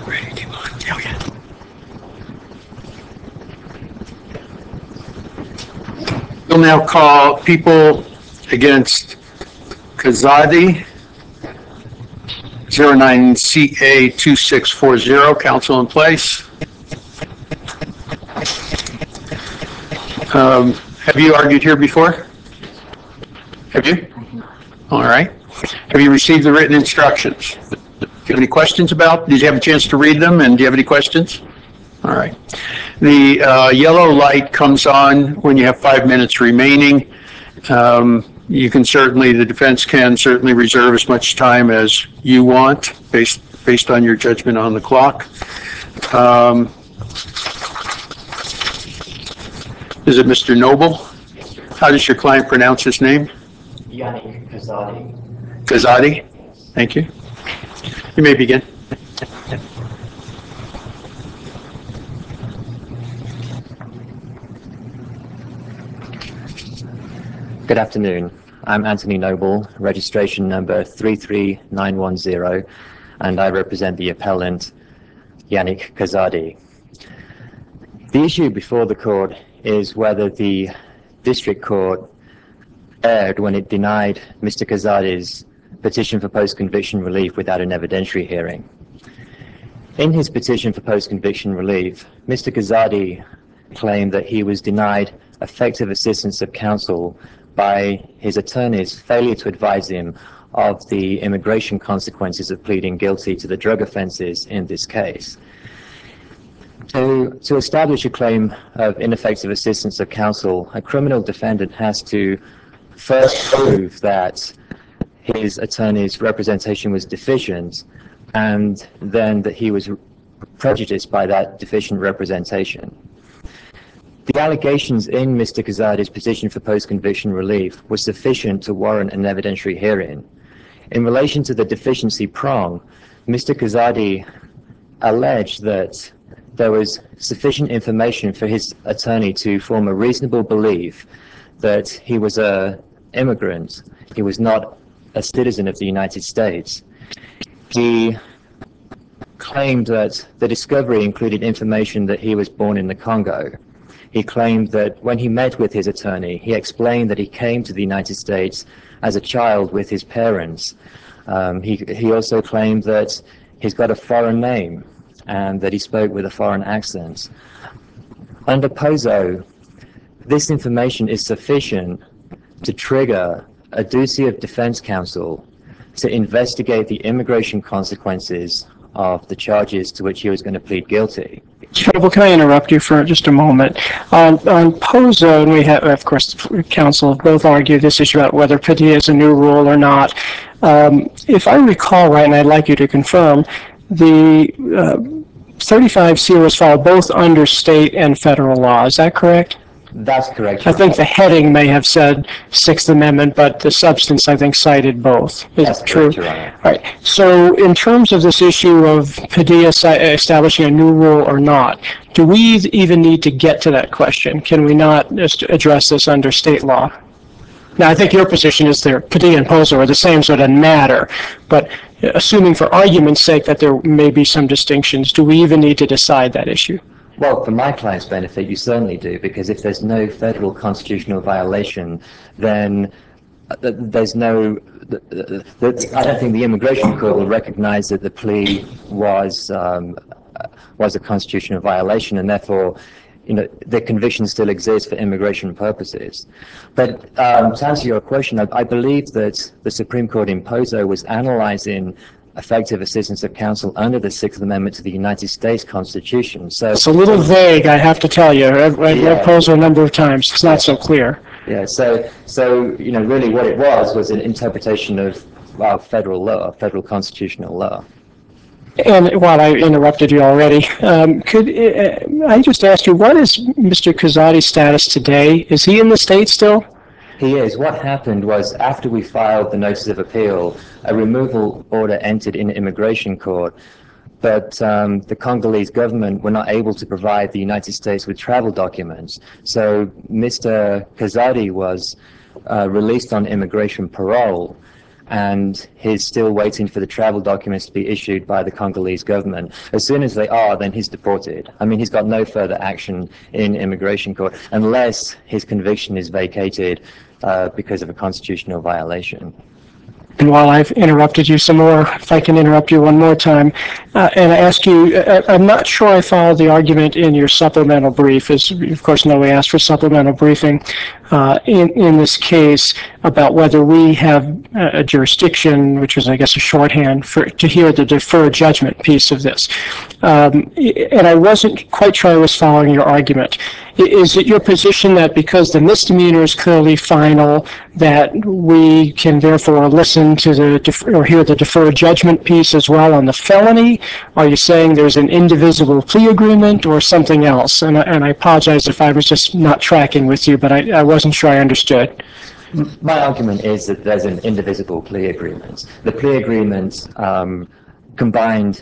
Ready, come on. Oh, yeah. We'll now call People Against Kazadi, 09CA2640. Counsel in place. Have you argued here before? Have you? All right. Have you received the written instructions? Do you have any questions about? Did you have a chance to read them, and do you have any questions? All right. The yellow light comes on when you have 5 minutes remaining. You can certainly, the defense can certainly reserve as much time as you want based on your judgment on the clock. Is it Mr. Noble? How does your client pronounce his name? Yannick Kazadi. Kazadi? Yes. Thank you. You may begin. Good afternoon. I'm Anthony Noble, registration number 33910, and I represent the appellant Yannick Kazadi. The issue before the court is whether the district court erred when it denied Mr. Kazadi's petition for post-conviction relief without an evidentiary hearing. In his petition for post-conviction relief, Mr. Kazadi claimed that he was denied effective assistance of counsel by his attorney's failure to advise him of the immigration consequences of pleading guilty to the drug offenses in this case. To establish a claim of ineffective assistance of counsel, a criminal defendant has to first prove that his attorney's representation was deficient, and then that he was prejudiced by that deficient representation. The allegations in Mr. Kazadi's petition for post-conviction relief were sufficient to warrant an evidentiary hearing. In relation to the deficiency prong, Mr. Kazadi alleged that there was sufficient information for his attorney to form a reasonable belief that he was an immigrant. He was not a citizen of the United States. He claimed that the discovery included information that he was born in the Congo. He claimed that when he met with his attorney, he explained that he came to the United States as a child with his parents. He also claimed that he's got a foreign name and that he spoke with a foreign accent. Under POSO, this information is sufficient to trigger a duty of defense counsel to investigate the immigration consequences of the charges to which he was going to plead guilty. Noble, can I interrupt you for just a moment? On POSO, and we have, of course, counsel have both argued this issue about whether Padilla is a new rule or not. If I recall right, and I'd like you to confirm, the 35C was filed both under state and federal law. Is that correct? That's correct. I think the heading may have said Sixth Amendment, but the substance, I think, cited both. Is That's that true? Correct, Your Honor. Right. So in terms of this issue of Padilla establishing a new rule or not, do we even need to get to that question? Can we not just address this under state law? Now, I think your position is that Padilla and POSO are the same, so it doesn't matter. But assuming for argument's sake that there may be some distinctions, do we even need to decide that issue? Well, for my client's benefit, you certainly do, because if there's no federal constitutional violation, then there's no... I don't think the immigration court will recognize that the plea was a constitutional violation, and therefore, the conviction still exists for immigration purposes. But to answer your question, I believe that the Supreme Court in POSO was analyzing effective assistance of counsel under the Sixth Amendment to the United States Constitution. So it's a little vague, I have to tell you. I've read POSO a number of times. It's not so clear. Yeah. So really, what it was an interpretation of federal law, federal constitutional law. And while I interrupted you already, could I just ask you, what is Mr. Kazadi's status today? Is he in the state still? He is. What happened was, after we filed the notice of appeal, a removal order entered in immigration court, but the Congolese government were not able to provide the United States with travel documents. So Mr. Kazadi was released on immigration parole, and he's still waiting for the travel documents to be issued by the Congolese government. As soon as they are, then he's deported. I mean, he's got no further action in immigration court unless his conviction is vacated because of a constitutional violation. And while I've interrupted you some more, if I can interrupt you one more time, and I ask you, I'm not sure I followed the argument in your supplemental brief, as of course no, we asked for supplemental briefing in this case about whether we have a jurisdiction, which was I guess a shorthand to hear the deferred judgment piece of this. And I wasn't quite sure I was following your argument. Is it your position that because the misdemeanor is clearly final, that we can therefore listen to or hear the deferred judgment piece as well on the felony? Are you saying there's an indivisible plea agreement or something else? And I apologize if I was just not tracking with you, but I wasn't sure I understood. My argument is that there's an indivisible plea agreement. The plea agreement combined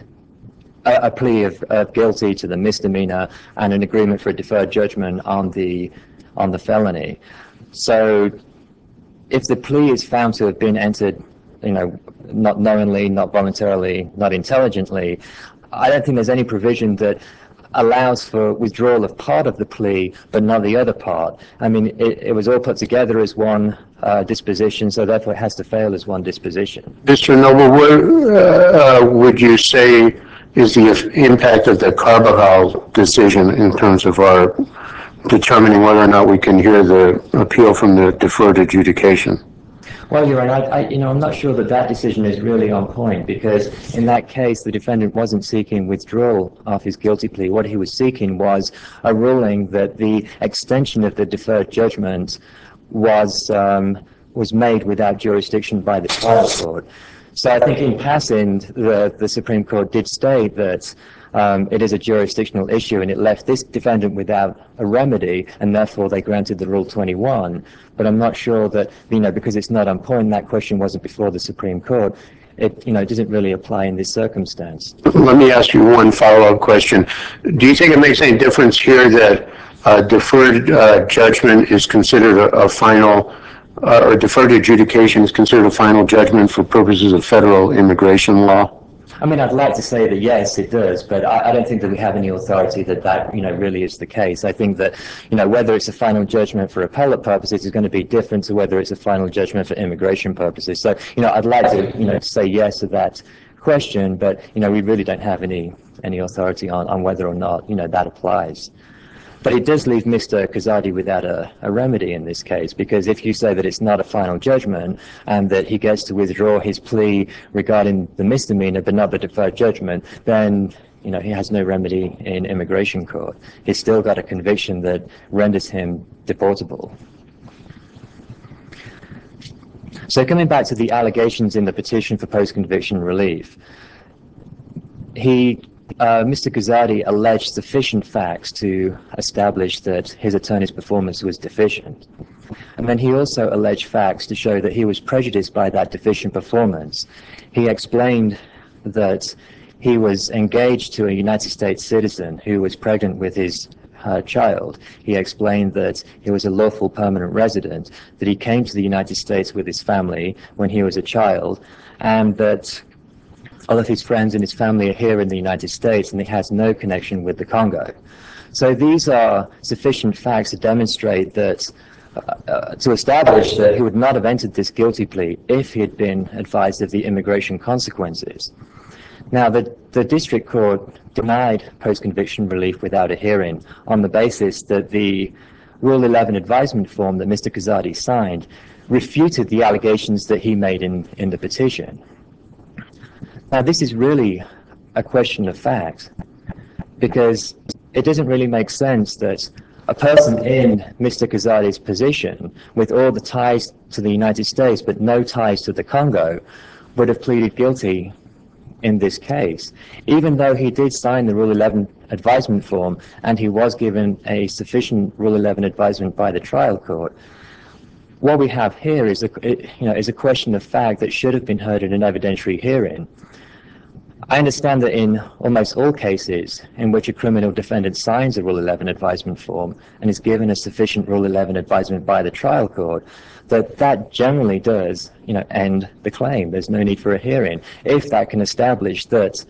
a plea of guilty to the misdemeanor and an agreement for a deferred judgment on the felony. So if the plea is found to have been entered, not knowingly, not voluntarily, not intelligently, I don't think there's any provision that allows for withdrawal of part of the plea, but not the other part. I mean, it was all put together as one disposition, so therefore it has to fail as one disposition. Mr. Noble, what would you say is the impact of the Carbajal decision in terms of our determining whether or not we can hear the appeal from the deferred adjudication? Well, Your Honor, I'm not sure that decision is really on point, because in that case, the defendant wasn't seeking withdrawal of his guilty plea. What he was seeking was a ruling that the extension of the deferred judgment was made without jurisdiction by the trial court. So I think in passing, the Supreme Court did state that it is a jurisdictional issue, and it left this defendant without a remedy, and therefore they granted the Rule 21. But I'm not sure that, because it's not on point, that question wasn't before the Supreme Court, it doesn't really apply in this circumstance. Let me ask you one follow-up question. Do you think it makes any difference here that deferred judgment is considered a final, or deferred adjudication is considered a final judgment for purposes of federal immigration law? I mean, I'd like to say that yes, it does, but I don't think that we have any authority that really is the case. I think that, whether it's a final judgment for appellate purposes is going to be different to whether it's a final judgment for immigration purposes. So, I'd like to, say yes to that question, but, we really don't have any authority on whether or not, that applies. But it does leave Mr. Kazadi without a remedy in this case, because if you say that it's not a final judgment and that he gets to withdraw his plea regarding the misdemeanor but not the deferred judgment, then he has no remedy in immigration court. He's still got a conviction that renders him deportable. So coming back to the allegations in the petition for post-conviction relief, Mr. Kazadi alleged sufficient facts to establish that his attorney's performance was deficient. And then he also alleged facts to show that he was prejudiced by that deficient performance. He explained that he was engaged to a United States citizen who was pregnant with his child. He explained that he was a lawful permanent resident, that he came to the United States with his family when he was a child, and that all of his friends and his family are here in the United States, and he has no connection with the Congo. So these are sufficient facts to demonstrate that, to establish that he would not have entered this guilty plea if he had been advised of the immigration consequences. Now, the district court denied post-conviction relief without a hearing on the basis that the Rule 11 advisement form that Mr. Kazadi signed refuted the allegations that he made in the petition. Now, this is really a question of fact, because it doesn't really make sense that a person in Mr. Kazadi's position, with all the ties to the United States but no ties to the Congo, would have pleaded guilty in this case, even though he did sign the Rule 11 advisement form and he was given a sufficient Rule 11 advisement by the trial court. What we have here is a question of fact that should have been heard in an evidentiary hearing. I understand that in almost all cases in which a criminal defendant signs a Rule 11 advisement form and is given a sufficient Rule 11 advisement by the trial court, that generally does, end the claim. There's no need for a hearing if that can establish that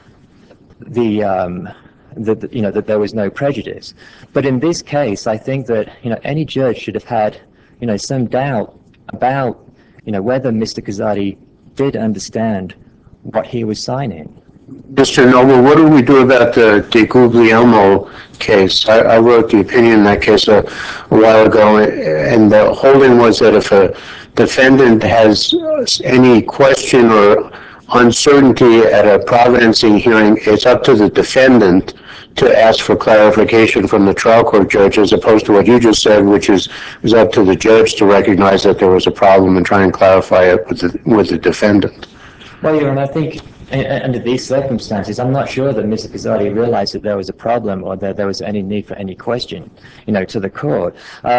that there was no prejudice. But in this case, I think that any judge should have had some doubt about whether Mr. Kazadi did understand what he was signing. Mr. Noble, what do we do about the De Guglielmo case? I wrote the opinion in that case a while ago, and the holding was that if a defendant has any question or uncertainty at a providencing hearing, it's up to the defendant to ask for clarification from the trial court judge, as opposed to what you just said, which is up to the judge to recognize that there was a problem and try and clarify it with the defendant. Well, Your Honor, I think under these circumstances, I'm not sure that Mr. Kazadi realized that there was a problem or that there was any need for any question, to the court.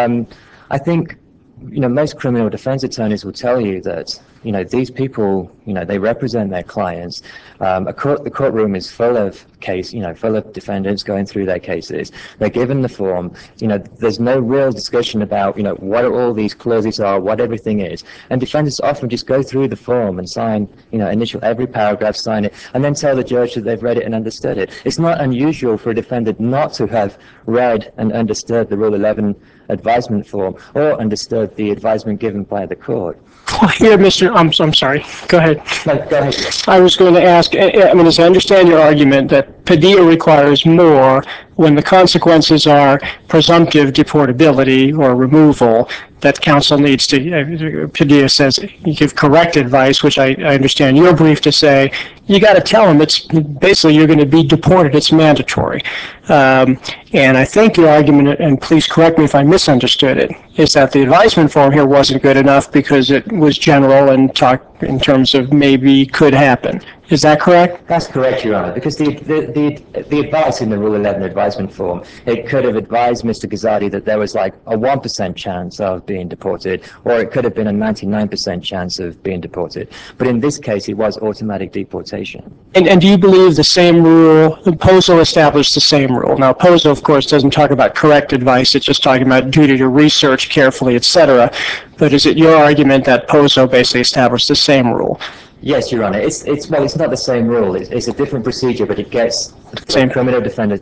I think, most criminal defense attorneys will tell you that, these people, they represent their clients. The courtroom is full of full of defendants going through their cases. They're given the form. There's no real discussion about, what all these clauses are, what everything is. And defendants often just go through the form and sign, initial every paragraph, sign it, and then tell the judge that they've read it and understood it. It's not unusual for a defendant not to have read and understood the Rule 11 advisement form or understood the advisement given by the court. Here, Mr. I'm sorry. Go ahead. No, go ahead. I was going to ask, as I understand your argument, that Padilla requires more when the consequences are presumptive deportability or removal, that counsel needs to, Padilla says, you give correct advice, which I understand your brief to say, you got to tell them it's basically you're going to be deported, it's mandatory. And I think your argument, and please correct me if I misunderstood it, is that the advisement form here wasn't good enough because it was general and talked in terms of maybe could happen. Is that correct? That's correct, Your Honor, because the advice in the Rule 11 advisement form, it could have advised Mr. Kazadi that there was like a 1% chance of being deported, or it could have been a 99% chance of being deported. But in this case, it was automatic deportation. And do you believe the same rule, POSO established the same rule? Now, POSO, of course, doesn't talk about correct advice. It's just talking about duty to research carefully, etc. But is it your argument that POSO basically established the same rule? Yes, Your Honor. It's not the same rule. It's a different procedure, but it gets the criminal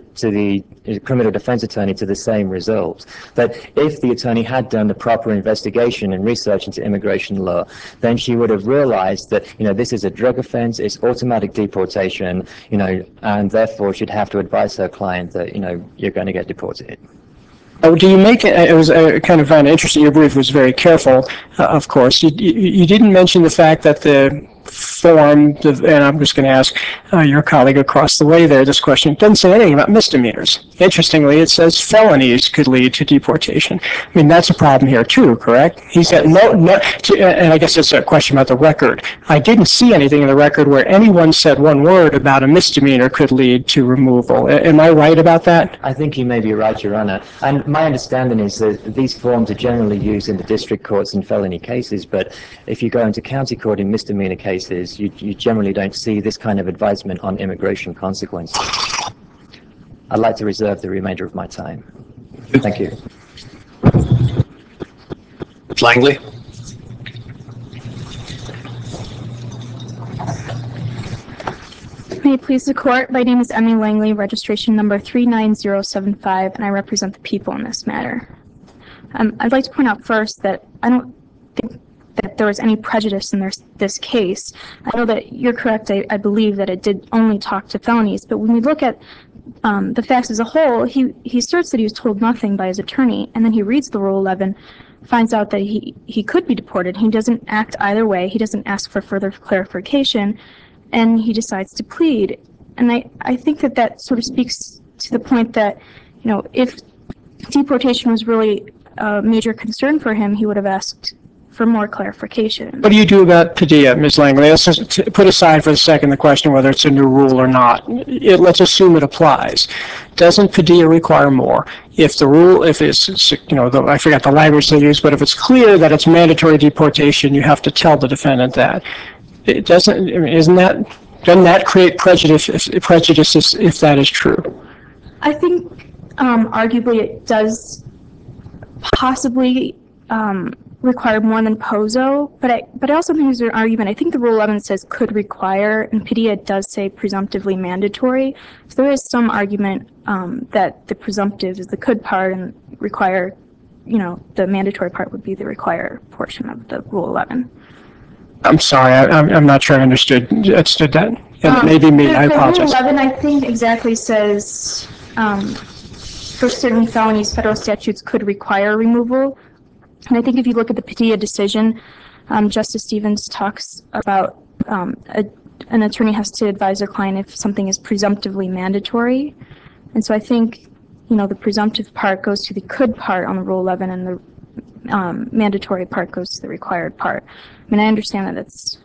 defense attorney to the same result. That if the attorney had done the proper investigation and research into immigration law, then she would have realized that this is a drug offense, it's automatic deportation, and therefore she'd have to advise her client that you're going to get deported. Do you make it? It was kind of interesting. Your brief was very careful, of course. You didn't mention the fact that the form, and I'm just going to ask your colleague across the way there this question. It doesn't say anything about misdemeanors. Interestingly, it says felonies could lead to deportation. I mean, that's a problem here too, correct? He said no, and I guess it's a question about the record. I didn't see anything in the record where anyone said one word about a misdemeanor could lead to removal. Am I right about that? I think you may be right, Your Honor. And my understanding is that these forms are generally used in the district courts in felony cases, but if you go into county court in misdemeanor cases, you generally don't see this kind of advisement on immigration consequences. I'd like to reserve the remainder of my time. Thank you. Ms. Langley? May it please the court, my name is Emmy Langley, registration number 39075, and I represent the people in this matter. I'd like to point out first that I don't think that there was any prejudice in this case. I know that you're correct. I believe that it did only talk to felonies, but when we look at the facts as a whole, he asserts that he was told nothing by his attorney, and then he reads the Rule 11, finds out that he could be deported. He doesn't act either way. He doesn't ask for further clarification, and he decides to plead. And I think that sort of speaks to the point that, if deportation was really a major concern for him, he would have asked for more clarification. What do you do about Padilla, Ms. Langley? Let's just put aside for a second the question whether it's a new rule or not. Let's assume it applies. Doesn't Padilla require more? If the rule, if it's, I forgot the language they use, but if it's clear that it's mandatory deportation, you have to tell the defendant that. It doesn't, isn't that Doesn't that create prejudice if that is true? I think arguably it does possibly require more than POSO, but I also think there's an argument. I think the Rule 11 says could require, and Padilla does say presumptively mandatory. So there is some argument that the presumptive is the could part and require, the mandatory part would be the require portion of the Rule 11. I'm sorry, I'm not sure I understood that. And maybe me, I apologize. The Rule 11, I think, exactly says for certain felonies, federal statutes could require removal. And I think if you look at the Padilla decision, Justice Stevens talks about an attorney has to advise their client if something is presumptively mandatory. And so I think, the presumptive part goes to the could part on the Rule 11 and the mandatory part goes to the required part. I mean, I understand that it's,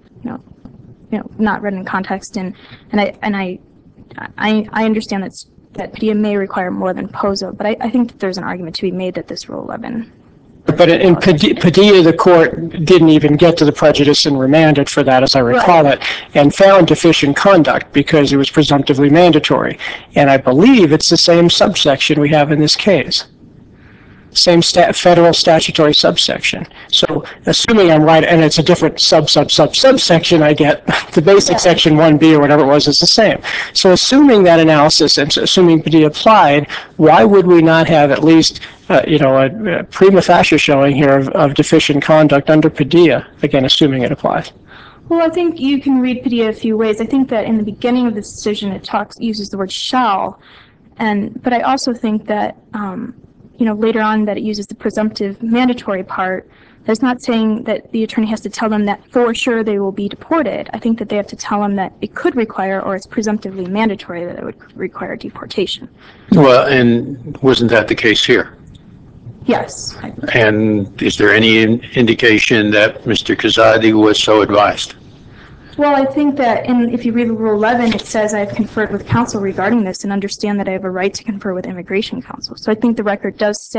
not read in context, and I understand that Padilla may require more than POSO, but I think that there's an argument to be made that this Rule 11. But in Padilla, the court didn't even get to the prejudice and remanded for that, as I recall it, and found deficient conduct because it was presumptively mandatory. And I believe it's the same subsection we have in this case. Same federal statutory subsection. So assuming I'm right, and it's a different subsection, I get the basic section 1B or whatever it was is the same. So assuming that analysis and assuming Padilla applied, why would we not have at least a prima facie showing here of deficient conduct under Padilla, again, assuming it applies? Well, I think you can read Padilla a few ways. I think that in the beginning of the decision, it uses the word shall, but I also think that later on that it uses the presumptive mandatory part. That's not saying that the attorney has to tell them that for sure they will be deported. I think that they have to tell them that it could require, or it's presumptively mandatory that it would require deportation. Well, and wasn't that the case here? Yes. And is there any indication that Mr. Kazadi was so advised? Well, I think that if you read Rule 11, it says I've conferred with counsel regarding this and understand that I have a right to confer with immigration counsel. So I think the record does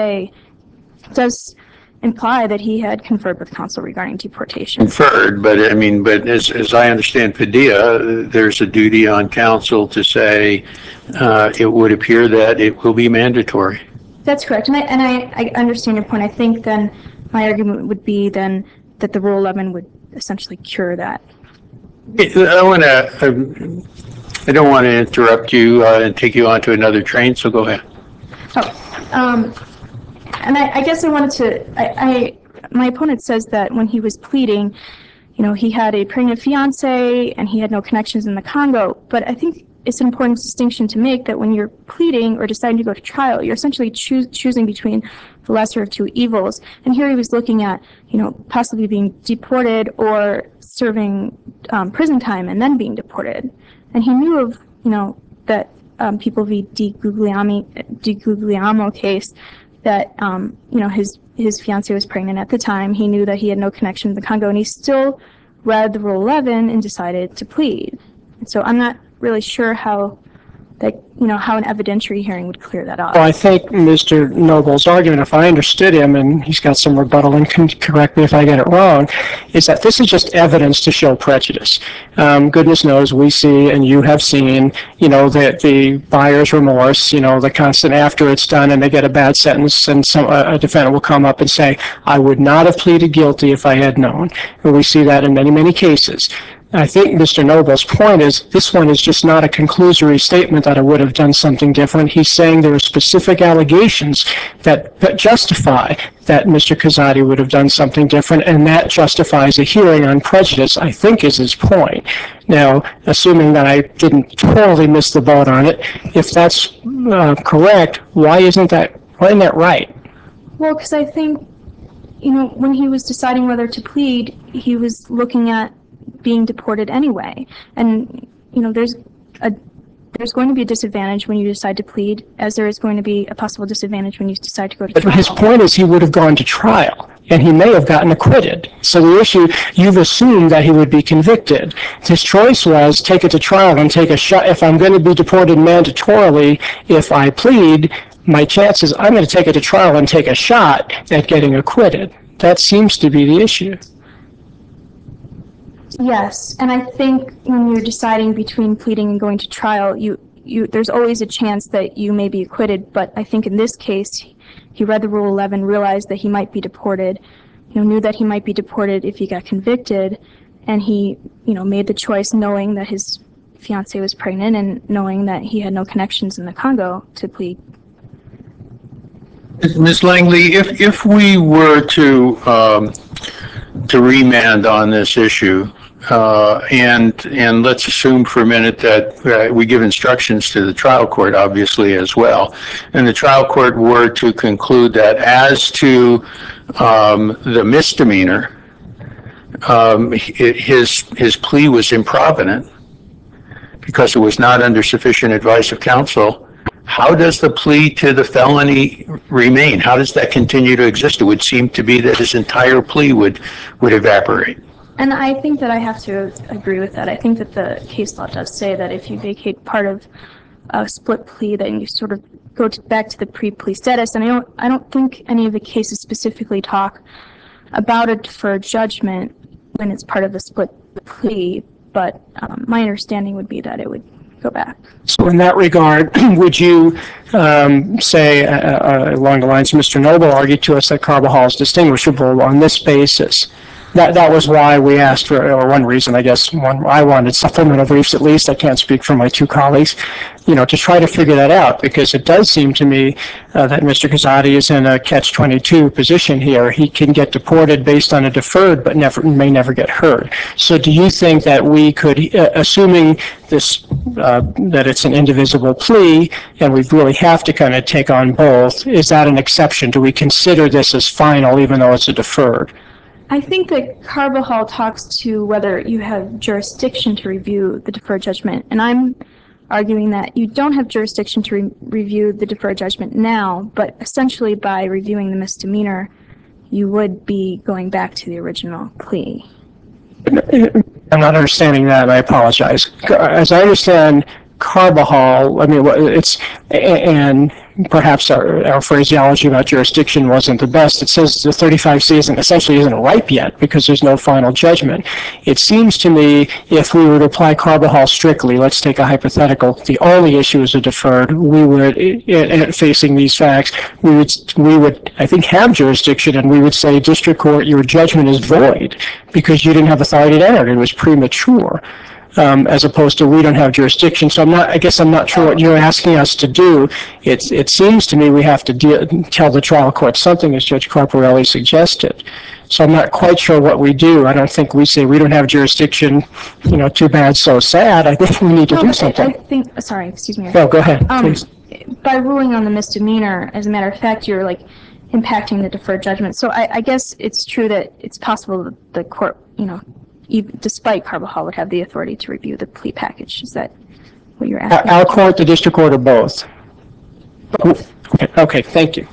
imply that he had conferred with counsel regarding deportation. Conferred, but as I understand Padilla, there's a duty on counsel to say it would appear that it will be mandatory. That's correct, and I understand your point. I think then my argument would be then that the Rule 11 would essentially cure that. I don't want to interrupt you and take you onto another train, so go ahead. And I guess I wanted to, my opponent says that when he was pleading, he had a pregnant fiance and he had no connections in the Congo, but I think it's an important distinction to make that when you're pleading or deciding to go to trial, you're essentially choosing between the lesser of two evils. And here he was looking at, possibly being deported or serving prison time and then being deported. And he knew of, that People v. Di Guglielmo case that, his fiance was pregnant at the time. He knew that he had no connection to the Congo, and he still read the Rule 11 and decided to plead. And so I'm not really sure how an evidentiary hearing would clear that up. Well, I think Mr. Noble's argument, if I understood him, and he's got some rebuttal and can correct me if I get it wrong, is that this is just evidence to show prejudice. Goodness knows we see, and you have seen, the buyer's remorse, the constant after it's done and they get a bad sentence and a defendant will come up and say, I would not have pleaded guilty if I had known. And we see that in many, many cases. I think Mr. Noble's point is this one is just not a conclusory statement that I would have done something different. He's saying there are specific allegations that justify that Mr. Kazadi would have done something different, and that justifies a hearing on prejudice, I think is his point. Now, assuming that I didn't totally miss the boat on it, if that's correct, why isn't that right? Well, because I think, when he was deciding whether to plead, he was looking at being deported anyway. And, there's going to be a disadvantage when you decide to plead, as there is going to be a possible disadvantage when you decide to go to trial. But his point is he would have gone to trial, and he may have gotten acquitted. So the issue, you've assumed that he would be convicted. His choice was take it to trial and take a shot. If I'm going to be deported mandatorily, if I plead, my chances, I'm going to take it to trial and take a shot at getting acquitted. That seems to be the issue. Yes, and I think when you're deciding between pleading and going to trial, there's always a chance that you may be acquitted, but I think in this case, he read the Rule 11, realized that he might be deported, knew that he might be deported if he got convicted, and he, made the choice knowing that his fiancée was pregnant and knowing that he had no connections in the Congo to plead. Ms. Langley, if we were to remand on this issue, and let's assume for a minute that we give instructions to the trial court, obviously, as well, and the trial court were to conclude that as to the misdemeanor, his plea was improvident because it was not under sufficient advice of counsel, how does the plea to the felony remain? How does that continue to exist? It would seem to be that his entire plea would evaporate. And I think that I have to agree with that. I think that the case law does say that if you vacate part of a split plea, then you sort of go back to the pre-plea status. And I don't think any of the cases specifically talk about a deferred judgment when it's part of a split plea, but my understanding would be that it would go back. So in that regard, would you say, along the lines Mr. Noble argued to us, that Carbajal is distinguishable on this basis? That was why we asked for, or one reason, I guess, I wanted supplemental briefs at least, I can't speak for my two colleagues, to try to figure that out, because it does seem to me that Mr. Kazadi is in a catch-22 position here. He can get deported based on a deferred, but may never get heard. So do you think that we could, assuming this, that it's an indivisible plea, and we really have to kind of take on both, is that an exception? Do we consider this as final, even though it's a deferred? I think that Carbajal talks to whether you have jurisdiction to review the deferred judgment, and I'm arguing that you don't have jurisdiction to review the deferred judgment now, but essentially by reviewing the misdemeanor, you would be going back to the original plea. I'm not understanding that, and I apologize. As I understand Carbajal, and perhaps our phraseology about jurisdiction wasn't the best. It says the 35C essentially isn't ripe yet because there's no final judgment. It seems to me if we were to apply Carbajal strictly, let's take a hypothetical, the only issue is a deferred, we would, facing these facts, we would, I think, have jurisdiction, and we would say, District Court, your judgment is void because you didn't have authority to enter. It was premature. As opposed to we don't have jurisdiction. So I guess I'm not sure what you're asking us to do. It seems to me we have to tell the trial court something, as Judge Carparelli suggested. So I'm not quite sure what we do. I don't think we say we don't have jurisdiction, too bad, so sad. I think we need to do something. Sorry, excuse me. No, go ahead, please. By ruling on the misdemeanor, as a matter of fact, you're impacting the deferred judgment. So I guess it's true that it's possible that the court, even despite Carbajal, would have the authority to review the plea package. Is that what you're asking? Our court, the district court, or both? Both. Okay, thank you.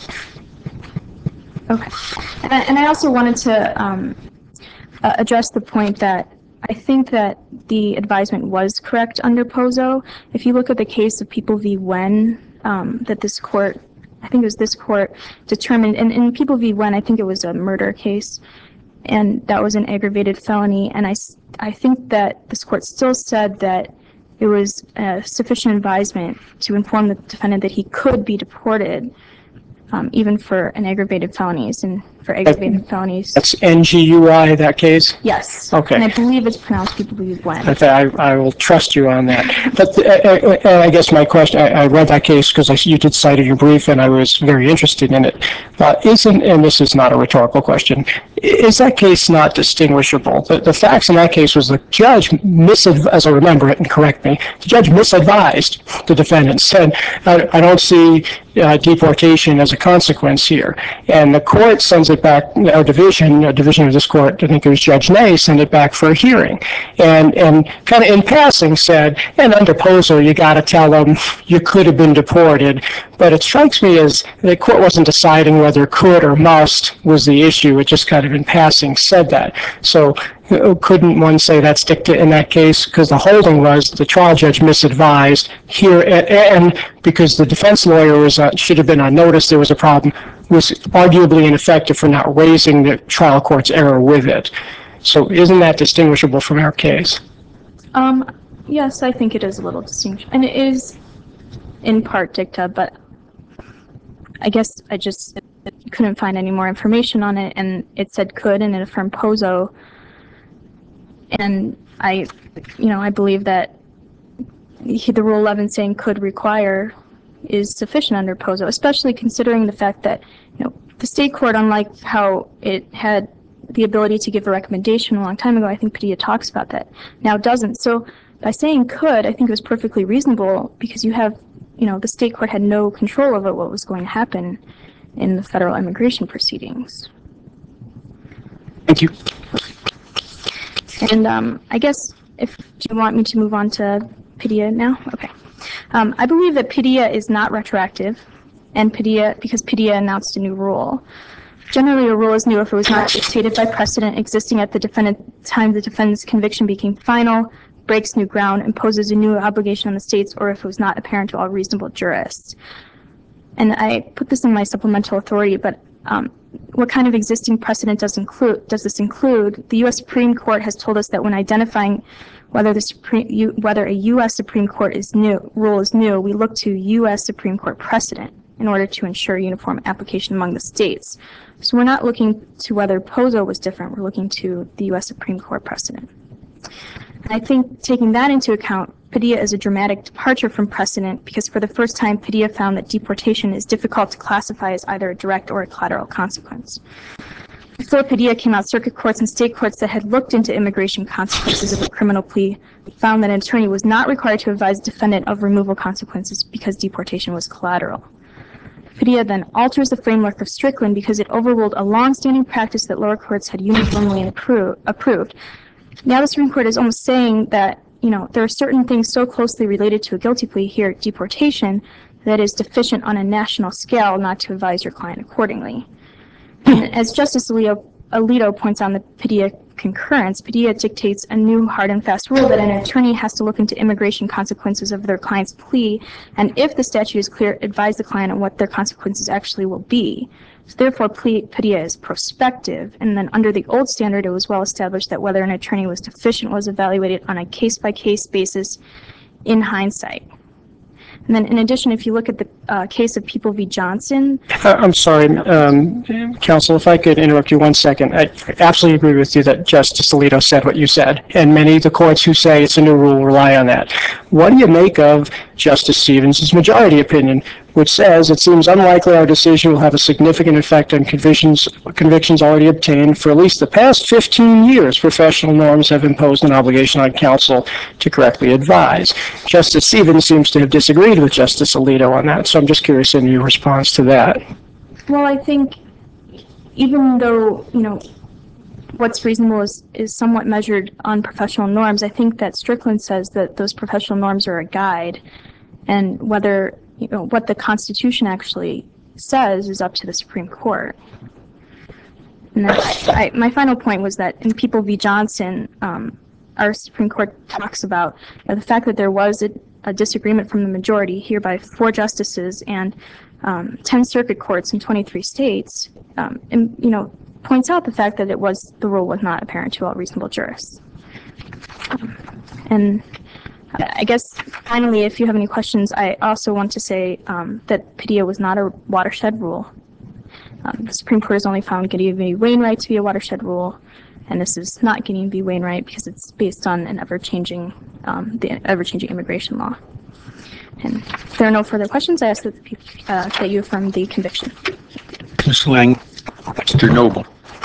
Okay. And I also wanted to address the point that I think that the advisement was correct under Pozo. If you look at the case of People v. Wen, that this court, I think it was this court, determined, and in People v. Wen, I think it was a murder case, and that was an aggravated felony, and I think that this court still said that it was sufficient advisement to inform the defendant that he could be deported, even for an aggravated felonies, and for aggravated felonies. That's NGUI, that case? Yes. Okay. And I believe it's pronounced People v. Wen. Okay, I will trust you on that. But I guess my question, I read that case because you did cite it in your brief, and I was very interested in it. And this is not a rhetorical question, is that case not distinguishable? The facts in that case was the judge as I remember it, and correct me, the judge misadvised the defendant, said, I don't see deportation as a consequence here. And the court sends it back, a division of this court, I think it was Judge Ney, sent it back for a hearing. And kind of in passing said, and under Pozo, you got to tell them you could have been deported. But it strikes me as the court wasn't deciding whether could or must was the issue. It just kind of in passing said that. So couldn't one say that's dicta in that case? Because the holding was the trial judge misadvised here, and because the defense lawyer should have been on notice there was a problem, was arguably ineffective for not raising the trial court's error with it. So isn't that distinguishable from our case? Yes, I think it is a little distinct, and it is in part dicta, but I guess I just couldn't find any more information on it, and it said could, and it affirmed Pozo, and I believe that the Rule 11 saying could require is sufficient under Pozo, especially considering the fact that, the state court, unlike how it had the ability to give a recommendation a long time ago, I think Padilla talks about that, now doesn't. So by saying could, I think it was perfectly reasonable because you have, the state court had no control over what was going to happen in the federal immigration proceedings. Thank you. And I guess do you want me to move on to Padilla now? Okay. I believe that Padilla is not retroactive, and because Padilla announced a new rule. Generally, a rule is new if it was not dictated by precedent existing at the time the defendant's conviction became final, breaks new ground, imposes a new obligation on the states, or if it was not apparent to all reasonable jurists. And I put this in my supplemental authority, but what kind of existing precedent does this include? The U.S. Supreme Court has told us that when identifying whether a U.S. Supreme Court rule is new, we look to U.S. Supreme Court precedent in order to ensure uniform application among the states. So we're not looking to whether Pozo was different, we're looking to the U.S. Supreme Court precedent. And I think taking that into account, Padilla is a dramatic departure from precedent because for the first time, Padilla found that deportation is difficult to classify as either a direct or a collateral consequence. Before Padilla came out, circuit courts and state courts that had looked into immigration consequences of a criminal plea found that an attorney was not required to advise a defendant of removal consequences because deportation was collateral. Padilla then alters the framework of Strickland because it overruled a long-standing practice that lower courts had uniformly approved. Now the Supreme Court is almost saying that, there are certain things so closely related to a guilty plea here, deportation, that is deficient on a national scale not to advise your client accordingly. And as Justice Alito points out in the Padilla concurrence, Padilla dictates a new hard and fast rule that an attorney has to look into immigration consequences of their client's plea, and if the statute is clear, advise the client on what their consequences actually will be. So therefore, Padilla is prospective, and then under the old standard, it was well established that whether an attorney was deficient was evaluated on a case-by-case basis in hindsight. And then in addition, if you look at the case of People v. Johnson. I'm sorry, counsel, if I could interrupt you 1 second. I absolutely agree with you that Justice Alito said what you said, and many of the courts who say it's a new rule rely on that. What do you make of Justice Stevens' majority opinion, which says it seems unlikely our decision will have a significant effect on convictions already obtained. For at least the past 15 years, professional norms have imposed an obligation on counsel to correctly advise. Justice Stevens seems to have disagreed with Justice Alito on that, so I'm just curious in your response to that. Well, I think even though, what's reasonable is somewhat measured on professional norms, I think that Strickland says that those professional norms are a guide, and whether, what the Constitution actually says is up to the Supreme Court. And my final point was that in People v. Johnson, our Supreme Court talks about the fact that there was a disagreement from the majority here by 4 justices and 10 circuit courts in 23 states, and points out the fact that the rule was not apparent to all reasonable jurists. And I guess finally, if you have any questions, I also want to say that Padilla was not a watershed rule. The Supreme Court has only found Gideon v. Wainwright to be a watershed rule, and this is not Gideon v. Wainwright because it's based on the ever-changing immigration law. And if there are no further questions, I ask that you affirm the conviction. Ms. Lang, Mr. Noble.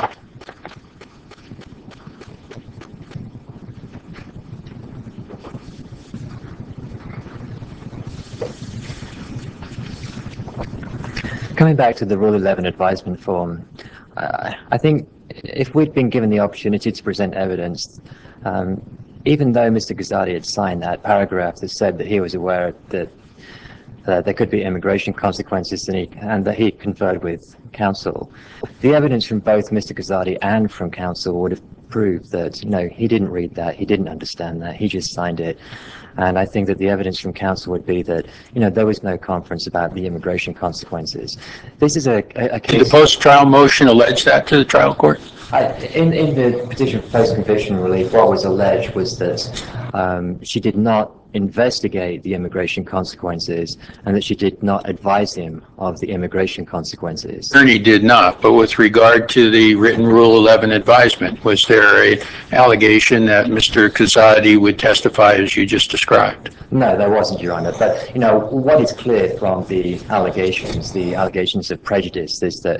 Coming back to the Rule 11 advisement form, I think if we'd been given the opportunity to present evidence, even though Mr. Gazzotti had signed that paragraph that said that he was aware that there could be immigration consequences and that he conferred with counsel, the evidence from both Mr. Gazzotti and from counsel would have proved that, no, he didn't read that, he didn't understand that, he just signed it. And I think that the evidence from counsel would be that, there was no conference about the immigration consequences. This is a Did case... the post-trial motion allege that to the trial court? In the petition for post-conviction relief, what was alleged was that she did not investigate the immigration consequences and that she did not advise him of the immigration consequences. Attorney did not, but with regard to the written Rule 11 advisement, was there a allegation that Mr. Kazadi would testify as you just described? No, there wasn't, Your Honor. But, what is clear from the allegations of prejudice is that,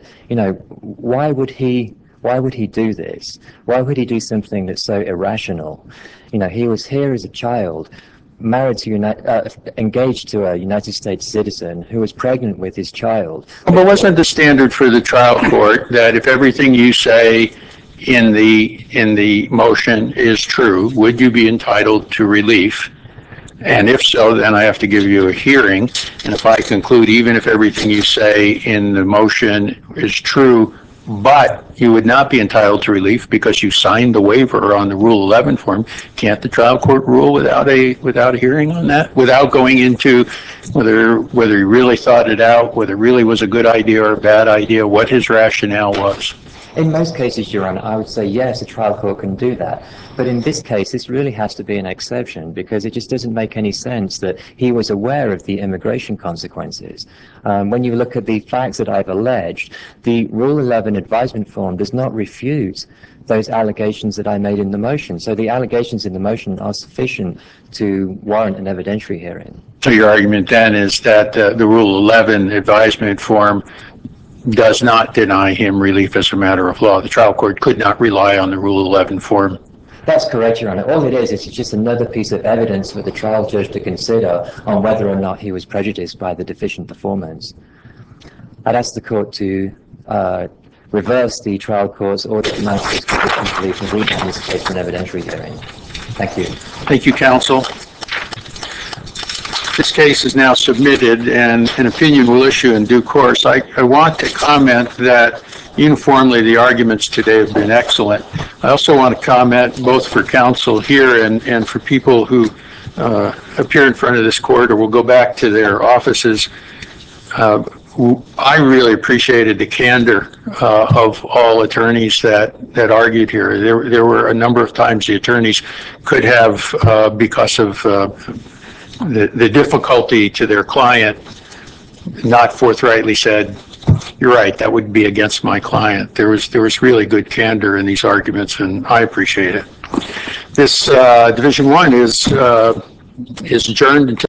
why would he do this? Why would he do something that's so irrational? He was here as a child, married to engaged to a United States citizen who was pregnant with his child. But wasn't the standard for the trial court that if everything you say in the motion is true, would you be entitled to relief? And if so, then I have to give you a hearing. And if I conclude even if everything you say in the motion is true, but you would not be entitled to relief because you signed the waiver on the Rule 11 form, can't the trial court rule without a hearing on that? Without going into whether he really thought it out, whether it really was a good idea or a bad idea, what his rationale was? In most cases, Your Honor, I would say yes, a trial court can do that. But in this case, this really has to be an exception because it just doesn't make any sense that he was aware of the immigration consequences. When you look at the facts that I've alleged, the Rule 11 advisement form does not refute those allegations that I made in the motion. So the allegations in the motion are sufficient to warrant an evidentiary hearing. So your argument then is that the Rule 11 advisement form does not deny him relief as a matter of law. The trial court could not rely on the Rule 11 form. That's correct, Your Honor. All it is just another piece of evidence for the trial judge to consider on whether or not he was prejudiced by the deficient performance. I'd ask the court to reverse the trial court's order to manifest conviction relief and remand this case for an evidentiary hearing. Thank you. Thank you, counsel. This case is now submitted and an opinion will issue in due course. I want to comment that uniformly the arguments today have been excellent. I also want to comment both for counsel here and for people who appear in front of this court or will go back to their offices. I really appreciated the candor of all attorneys that argued here. There were a number of times the attorneys could have, because of the difficulty to their client, not forthrightly said, "You're right, that would be against my client." There was really good candor in these arguments, and I appreciate it. This Division 1 is adjourned until